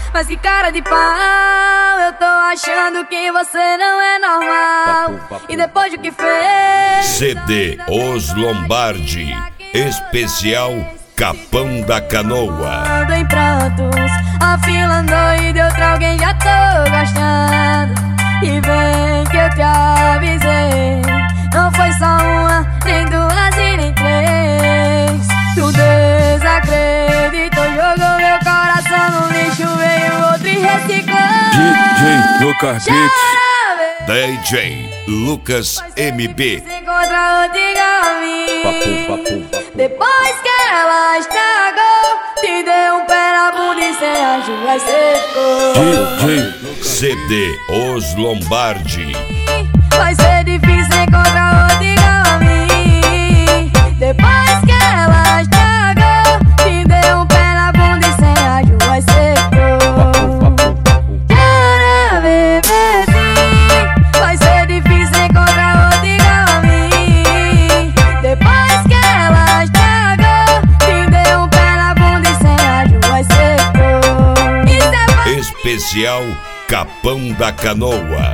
Mas que cara de pau, eu tô achando que você não é normal. E depois do que fez, CD Os Lombardi, especial Capão da Canoa. ando em prantos, a fila andou e deu pra alguém, já tô gastando. E vem que eu te avisei, não foi só uma, nem duas e nem três. Tu desacreditou, jogou meu coração no lixo, veio outro e reciclou. DJ Lucas Beats, DJ Lucas MB. Se encontra outra igual a mim. Depois que ela estragou, te deu um pé na bunda e sem a joelho secou. DJ CD Os Lombardi. Vai ser difícil encontrar outra igual a mim. Depois que ela estragou, te deu um pé na bunda e sem a joelho secou. Chora, bebezinho, vai ser difícil encontrar outra igual a mim. Depois que ela estragou, te deu um pé na bunda e sem a joelho secou. Isso é Especial Capão da Canoa.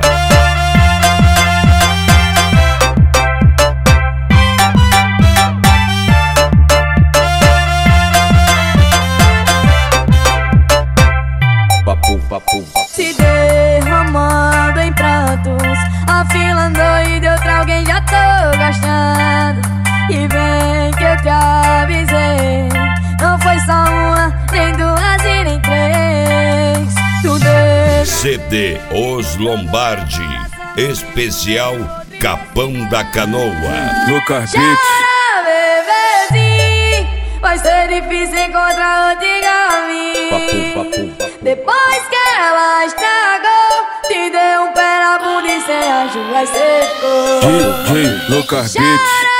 se derramando em prantos, a fila andou e deu pra alguém, já tô gastando. E vem que eu te avisei, não foi só uma, nem duas e nem três. Tu CD Os Lombardi, especial Capão da Canoa. Lucas Beats, chora, bebezinho, vai ser difícil encontrar outra igual a mim. Depois que ela estragou, te deu um pé na bunda e sem a joelho secou. DJ Lucas Beats.